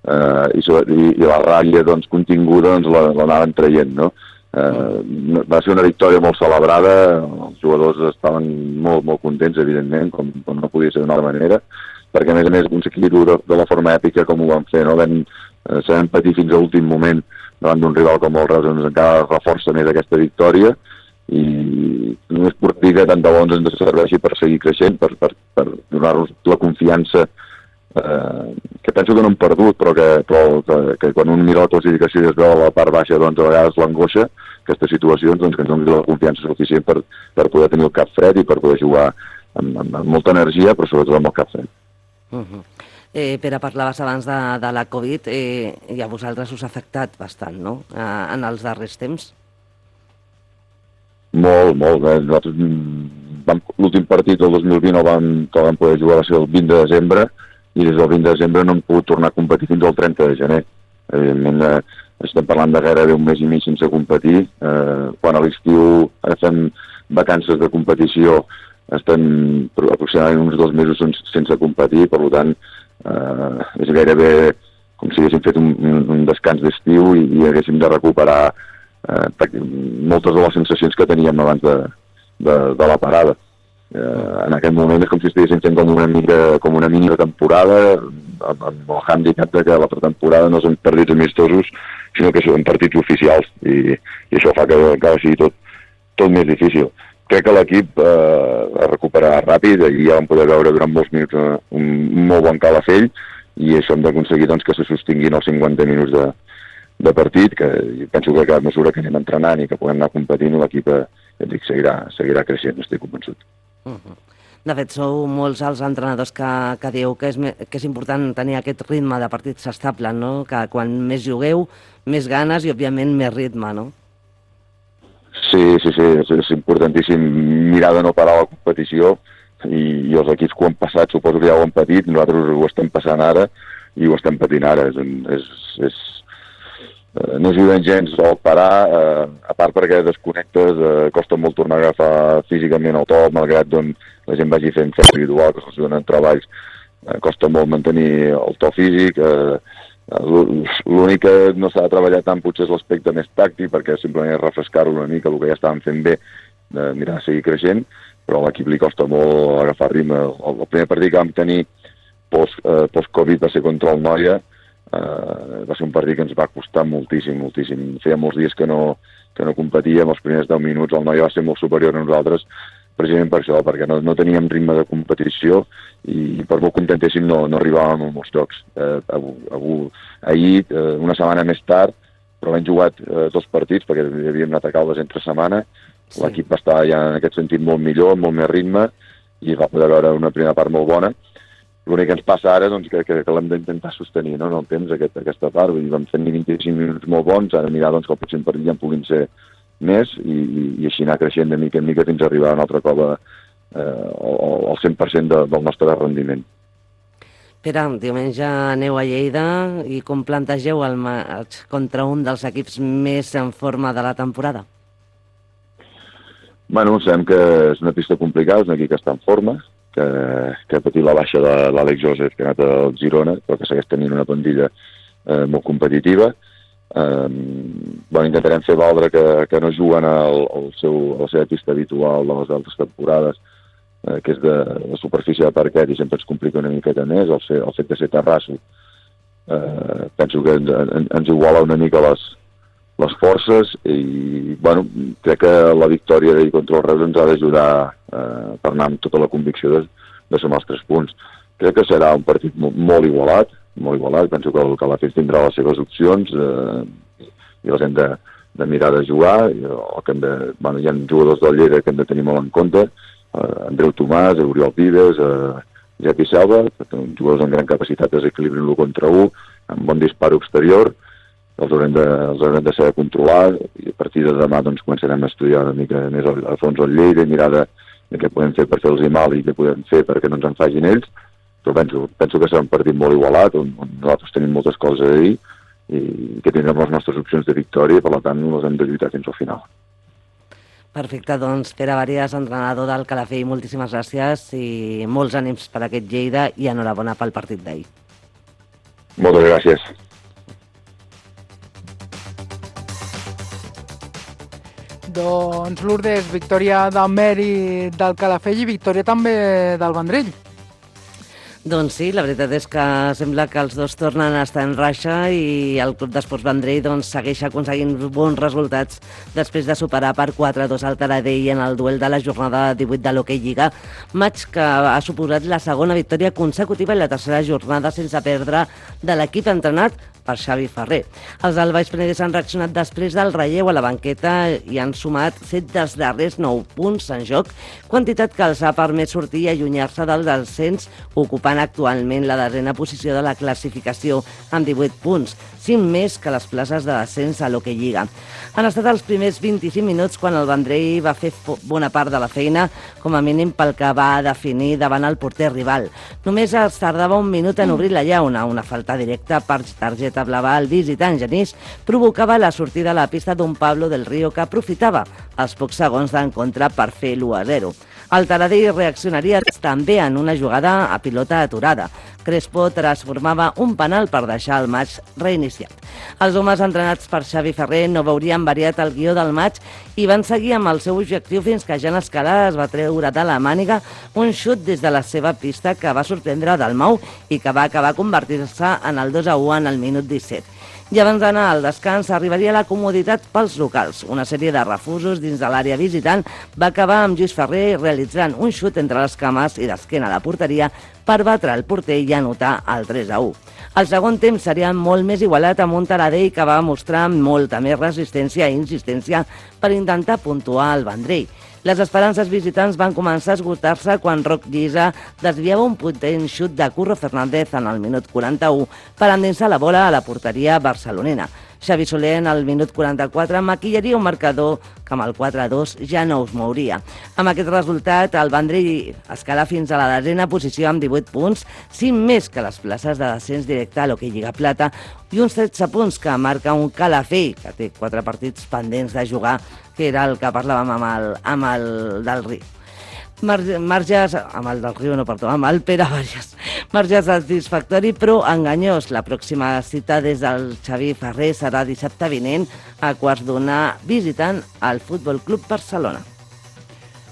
i la ràbia continguda l'anaven traient, no? Va ser una victòria molt celebrada, els jugadors estaven molt, molt contents, evidentment, com no podia ser d'una altra manera, perquè, a més, aconseguir-ho de la forma èpica com ho vam fer, no? Sabem patir fins a l'últim moment davant d'un rival com el Reus, ens encara reforça més aquesta victòria, i només per dir que tant de bo ens serveixi per seguir creixent, per donar-nos la confiança que penso que no hem perdut, però que quan un mira la classificació i es veu a la part baixa, doncs a vegades l'angoixa, aquestes situacions, doncs que ens doni la confiança suficient per poder tenir el cap fred i per poder jugar amb molta energia, però sobretot amb el cap fred. Pere, parlaves abans de la Covid, i a vosaltres us ha afectat bastant, no?, en els darrers temps? Molt. Nosaltres l'últim partit del 2020 que vam poder jugar va ser el 20 de desembre, i des del 20 de desembre no hem pogut tornar a competir fins al 30 de gener. Evidentment, estem parlant de gairebé un mes i mig sense competir. Quan a l'estiu fem vacances de competició, estem aproximadament uns 2 mesos sense competir, per tant, és gairebé com si haguéssim fet un descans d'estiu i haguéssim de recuperar moltes de les sensacions que teníem abans de la parada. En aquest moment és com si estiguéssim fent com una mini temporada, amb el hàndicap que la pretemporada no són partits amistosos, sinó que són partits oficials, i això fa que encara sigui tot més difícil. Crec que l'equip ha recuperat ràpid, i ja vam poder veure durant molts minuts un molt bon Calafell, i això hem d'aconseguir que se sostinguin els 50 minuts de partit, que penso que a cada mesura que anem entrenant i que puguem anar competint, l'equip seguirà creixent, estic convençut. De fet, sou molts els entrenadors que dieu que és important tenir aquest ritme de partits estable, no? Que quan més jugueu, més ganes i, òbviament, més ritme, no? Sí, és importantíssim mirar de no parar la competició, i els equips que ho han passat suposo que ja ho han patit, nosaltres ho estem passant ara i ho estem patint ara. No ajuden gens al parar, a part perquè desconnectes, costa molt tornar a agafar físicament el to, malgrat la gent vagi fent feina individual, que se'ls donen treballs, costa molt mantenir el to físic. L'únic que no s'ha de treballar tant potser és l'aspecte més tàctic, perquè simplement és refrescar-ho una mica, el que ja estàvem fent bé, de mirar de seguir creixent, però a l'equip li costa molt agafar ritme. El primer partit que vam tenir post-Covid va ser contra el Noia, va ser un partit que ens va costar moltíssim. Feia molts dies que no competíem, els primers 10 minuts el Noia va ser molt superior a nosaltres, precisament per això, perquè no teníem ritme de competició i per molt que intentéssim no arribàvem a molts jocs. Ahir, una setmana més tard, però hem jugat 2 partits perquè havíem anat a Caldes entre setmana, l'equip va estar ja en aquest sentit molt millor, amb molt més ritme, i va poder veure una primera part molt bona. L'únic que ens passa ara doncs, que l'hem d'intentar sostenir, no, en el temps, aquesta part. Vam tenir 25 minuts molt bons, ara mirar doncs, que el pròxim partit ja en puguin ser més i així anar creixent de mica en mica fins a arribar un altre cop al 100% del nostre rendiment. Pere, diumenge aneu a Lleida i com plantegeu el matx contra un dels equips més en forma de la temporada? Bueno, sabem que és una pista complicada, és un equip que està en forma, que ha patit la baixa de l'Àlex Joseph, que ha anat al Girona, però que segueix tenint una plantilla molt competitiva. Intentarem fer valdre que no juguen a la seva pista habitual de les altres temporades, que és de superfície de parquet i sempre ens complica una miqueta més, el fet de ser terrasso. Penso que ens iguala una mica les forces i crec que la victòria d'ahir contra el Reus ens ha d'ajudar per anar amb tota la convicció de sumar els 3 punts. Crec que serà un partit molt igualat, penso que el Calafell tindrà les seves opcions i les hem de mirar de jugar. Hi ha jugadors del Lleida que hem de tenir molt en compte, Andreu Tomàs, Oriol Vives, Jepi Selva, jugadors amb gran capacitat de desequilibri l'1 contra 1, amb bon disparo exterior, els haurem de saber controlar i a partir de demà doncs, començarem a estudiar una mica més a fons el Lleida i mirar de què podem fer per fer-los mal i què podem fer perquè no ens en facin ells. Però penso que serà un partit molt igualat, on nosaltres tenim moltes coses a dir i que tindrem les nostres opcions de victòria i per tant les hem de lluitar fins al final. Perfecte, doncs Pere Bàries, entrenador del Calafell, moltíssimes gràcies i molts ànims per aquest Lleida i enhorabona pel partit d'ahir. Moltes gràcies. Doncs Lourdes, victòria del Mèrit del Calafell i victòria també del Vendrell. Doncs sí, la veritat és que sembla que els dos tornen a estar en raixa i el Club d'Esports Vendrell segueix aconseguint bons resultats després de superar per 4-2 al Taradell en el duel de la jornada 18 de l'Hockey Lliga, matx que ha suposat la segona victòria consecutiva i la tercera jornada sense perdre de l'equip entrenat per Xavi Ferrer. Els del Baix Penedès han reaccionat després del relleu a la banqueta i han sumat 7 dels darrers 9 punts en joc, quantitat que els ha permès sortir i allunyar-se del descens, ocupant actualment la darrera posició de la classificació amb 18 punts, 5 més que les places de descens a l'Hockey Lliga. Han estat els primers 25 minuts quan el Vendrell va fer bona part de la feina, com a mínim pel que va definir davant el porter rival. Només es tardava un minut en obrir la llauna, una falta directa per targeta blava al visitant Genís provocava la sortida a la pista d'un Pablo del Río que aprofitava els pocs segons d'encontre per fer l'1-0. El Taradell reaccionaria també en una jugada a pilota aturada. Crespo transformava un penal per deixar el maig reiniciat. Els homes entrenats per Xavi Ferrer no veurien variat el guió del maig i van seguir amb el seu objectiu fins que Jan Escalà es va treure de la màniga un xut des de la seva pista que va sorprendre Dalmau i que va acabar convertir-se en el 2-1 en el minut 17. I abans d'anar al descans arribaria la comoditat pels locals. Una sèrie de refusos dins de l'àrea visitant va acabar amb Lluís Ferrer realitzant un xut entre les cames i d'esquena a la porteria per batre el porter i anotar el 3-1. El segon temps seria molt més igualat amb un Taradell que va mostrar molta més resistència i insistència per intentar puntuar el Vendrell. Les esperances visitants van començar a esgotar-se quan Roc Llisa desviava un potent xut de Curro Fernández en el minut 41 per endinsar la bola a la porteria barcelonina. Xavi Soler en el minut 44 maquillaria un marcador que amb el 4-2 ja no us mouria. Amb aquest resultat, el Vendrell escala fins a la desena posició amb 18 punts, 5 més que les places de descens directe a l'Hockey Lliga Plata i uns 13 punts que marca un Calafell, que té 4 partits pendents de jugar, que era el que parlàvem amb el del Riu. Marges, amb el del Riu, no, perdó, amb el Pere Bàries. Marges satisfactori, però enganyós. La pròxima cita des del Xavi Ferrer serà dissabte vinent a quarts d'una visitant al Futbol Club Barcelona.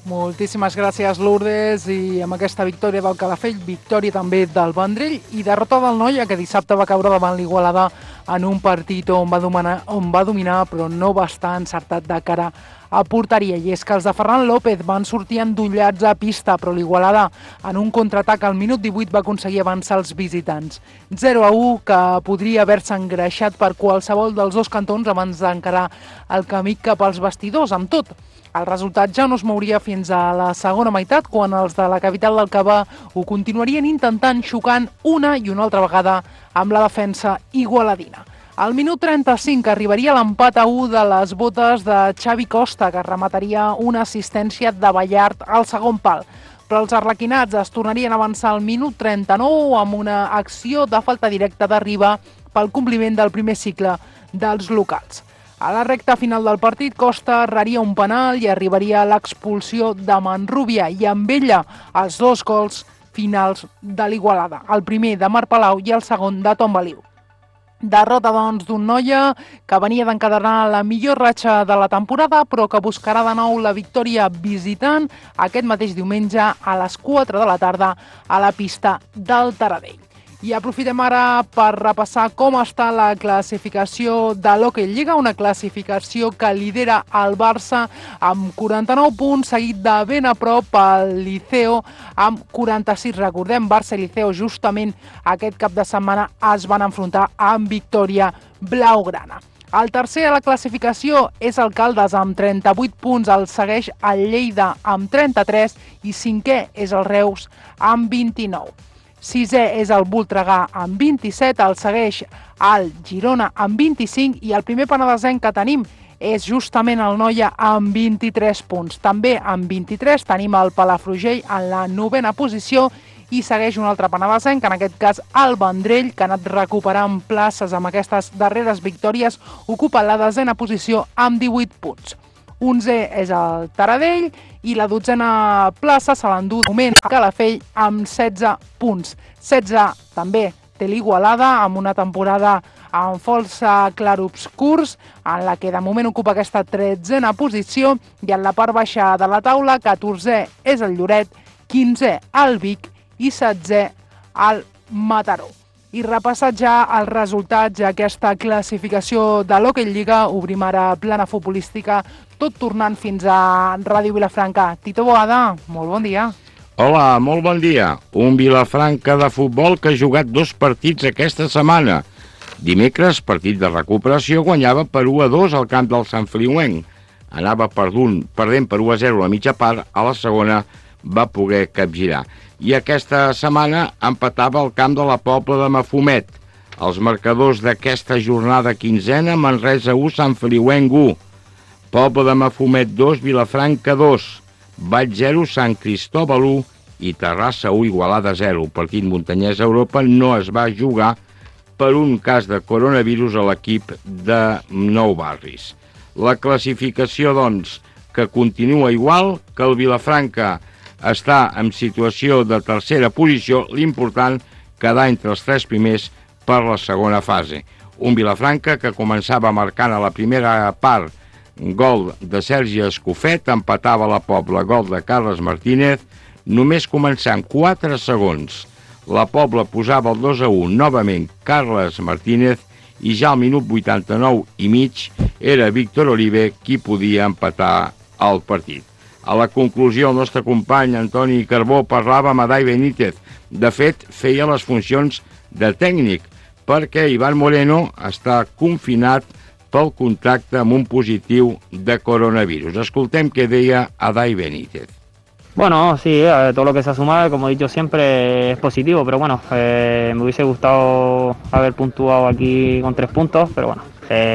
Moltíssimes gràcies, Lourdes, i amb aquesta victòria del Calafell, victòria també del Vendrell i derrota del Noia, que dissabte va caure davant l'Igualada en un partit on va dominar, però no va estar encertat de cara a porteria. I és que els de Ferran López van sortir endollats a pista, però l'Igualada en un contraatac al minut 18 va aconseguir avançar els visitants. 0-1, que podria haver-se engreixat per qualsevol dels dos cantons abans d'encarar el camí cap als vestidors. Amb tot, el resultat ja no es mouria fins a la segona meitat, quan els de la capital del Cava ho continuarien intentant, xocant una i una altra vegada amb la defensa igualadina. Al minut 35 arribaria l'empat a 1 de les botes de Xavi Costa, que remataria una assistència de Ballart al segon pal. Però els arlequinats es tornarien a avançar al minut 39 amb una acció de falta directa de Riba pel compliment del primer cicle dels locals. A la recta final del partit, Costa erraria un penal i arribaria a l'expulsió de Manrubia, i amb ella els dos gols finals de l'Igualada, el primer de Marc Palau i el segon de Tom Baliu. Derrota, doncs, d'un Noia que venia d'encadenar la millor ratxa de la temporada, però que buscarà de nou la victòria visitant aquest mateix diumenge a les 4 de la tarda a la pista del Taradell. I aprofitem ara per repassar com està la classificació de l'Hockey Lliga, una classificació que lidera el Barça amb 49 punts, seguit de ben a prop el Liceo amb 46. Recordem, Barça i Liceo justament aquest cap de setmana es van enfrontar amb victòria blaugrana. El tercer a la classificació és el Caldes amb 38 punts, el segueix el Lleida amb 33 i cinquè és el Reus amb 29. Sisè és el Voltregà amb 27, el segueix el Girona amb 25 i el primer penedesenc que tenim és justament el Noia amb 23 punts. També amb 23 tenim el Palafrugell en la 9a posició i segueix un altre penedesenc, en aquest cas el Vendrell, que ha anat recuperant places amb aquestes darreres victòries, ocupa la 10a posició amb 18 punts. 11è és el Taradell i la 12a plaça se l'endú de moment a Calafell amb 16 punts. 16 també té l'Igualada amb una temporada amb força clarobscurs, en la que de moment ocupa aquesta 13a posició, i en la part baixa de la taula 14è és el Lloret, 15è el Vic i 16è el Mataró. I repassat ja els resultats d'aquesta classificació de l'Hockey Lliga, obrim ara plana futbolística, tot tornant fins a Ràdio Vilafranca. Tito Boada, molt bon dia. Hola, molt bon dia. Un Vilafranca de futbol que ha jugat 2 partits aquesta setmana. Dimecres, partit de recuperació, guanyava per 1-2 al camp del Sant Feliuenc. Anava perdent per 1-0 la mitja part, a la segona va poder capgirar. I aquesta setmana empatava al camp de la Pobla de Mafumet. Els marcadors d'aquesta jornada 15a, Manresa 1, Sant Feliuenc 1, Pobla de Mafumet 2, Vilafranca 2, Vall 0, Sant Cristòbal 1 i Terrassa 1, Igualada 0. El partit muntanyès a Europa no es va jugar per un cas de coronavirus a l'equip de Nou Barris. La classificació, doncs, que continua igual, que el Vilafranca està en situació de tercera posició, l'important quedar entre els 3 primers per la segona fase. Un Vilafranca que començava marcant a la primera part gol de Sergi Escofet, empatava la Pobla, gol de Carles Martínez, només començant 4 segons. La Pobla posava el 2-1, novament Carles Martínez, i ja al minut 89 i mig era Víctor Oliver qui podia empatar el partit. A la conclusió, el nostre company Antoni Carbó parlava amb Adai Benítez. De fet, feia les funcions de tècnic, perquè Ivan Moreno està confinat pel contacte amb un positiu de coronavirus. Escoltem què deia Adai Benítez. Bueno, sí, todo lo que se ha sumado, como he dicho siempre, es positivo, pero bueno, me hubiese gustado haber puntuado aquí con 3 puntos, pero bueno,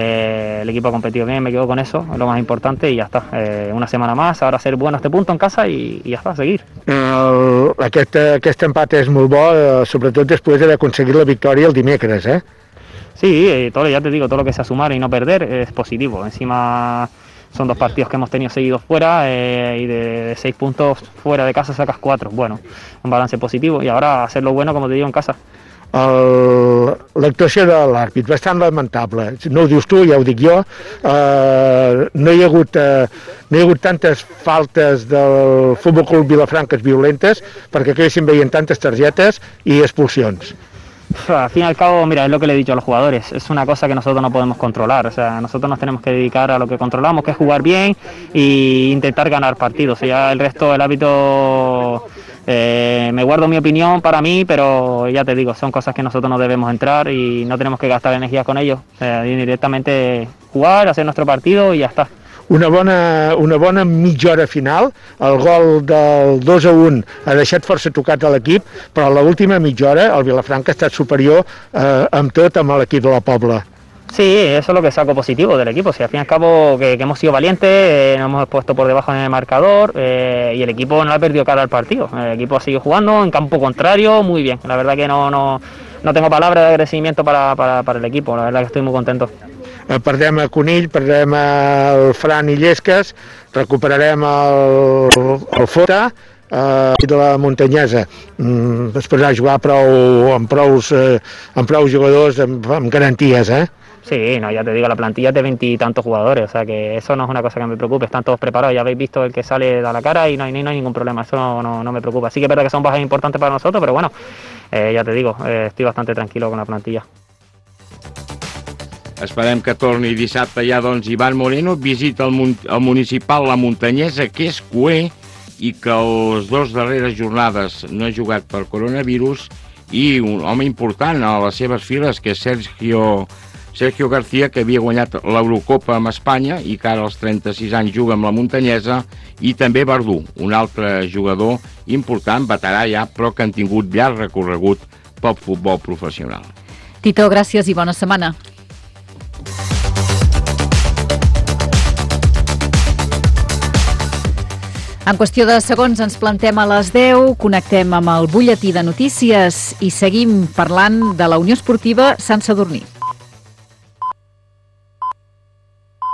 el equipo ha competido bien, me quedo con eso, es lo más importante y ya está. Una semana más, ahora ser bueno este punto en casa y ja està, seguir. Aquest empat és molt bo, sobretot després d'haver aconseguit la victòria el dimecres, eh? Sí, ya te digo, todo lo que sea sumar y no perder es positivo. Encima son 2 partidos que hemos tenido seguidos fuera y de 6 puntos fuera de casa sacas 4. Bueno, un balance positivo y ahora hacerlo bueno, como te digo, en casa. L'actuació de l'àrbit, bastant lamentable. No ho dius tu, ja ho dic jo. No hi ha no hi ha hagut tantes faltes del Futbol Club Vilafranca violentes perquè acabessin veient tantes targetes y expulsions. Al fin y al cabo, mira, es lo que le he dicho a los jugadores, es una cosa que nosotros no podemos controlar, o sea, nosotros nos tenemos que dedicar a lo que controlamos, que es jugar bien e intentar ganar partidos, y ya el resto del hábito me guardo mi opinión para mí, pero ya te digo, son cosas que nosotros no debemos entrar y no tenemos que gastar energía con ellos, directamente jugar, hacer nuestro partido y ya está. Una bona mitja hora final, el gol del 2-1 ha deixat força tocat a l'equip, però a l'última mitja hora el Vilafranca ha estat superior amb tot amb l'equip de la Pobla. Sí, eso es lo que saco positivo del equipo. Si al fin y al cabo que hemos sido valientes, nos hemos puesto por debajo en el marcador y el equipo no ha perdido cara al partido. El equipo ha seguido jugando en campo contrario, muy bien. La verdad que no tengo palabras de agradecimiento para el equipo. La verdad que estoy muy contento. Perdem a Conill, perdem el Fran i Llesques, recuperarem el Fota i de la Muntanyesa. Després a jugar amb prou jugadors amb garanties, Sí, no, ya te digo, la plantilla es de 20 y tantos jugadores, o sea que eso no es una cosa que me preocupe, están todos preparados, ya habéis visto el que sale da la cara y no hay ningún problema, eso no me preocupa. Sí que es verdad que son bajas importantes para nosotros, pero bueno, ya te digo, estoy bastante tranquilo con la plantilla. Esperem que torni dissabte ja, doncs, Ivan Moreno visita el municipal La Muntanyesa, que és cuer, i que les dues darreres jornades no ha jugat per coronavirus, i un home important a les seves files, que és Sergio García, que havia guanyat l'Eurocopa amb Espanya i que ara als 36 anys juga amb La Muntanyesa, i també Verdú, un altre jugador important, veterà ja, però que han tingut llarg recorregut pel futbol professional. Tito, gràcies i bona setmana. En qüestió de segons ens plantem a les 10, connectem amb el butlletí de notícies i seguim parlant de la Unió Esportiva Sant Sadurní.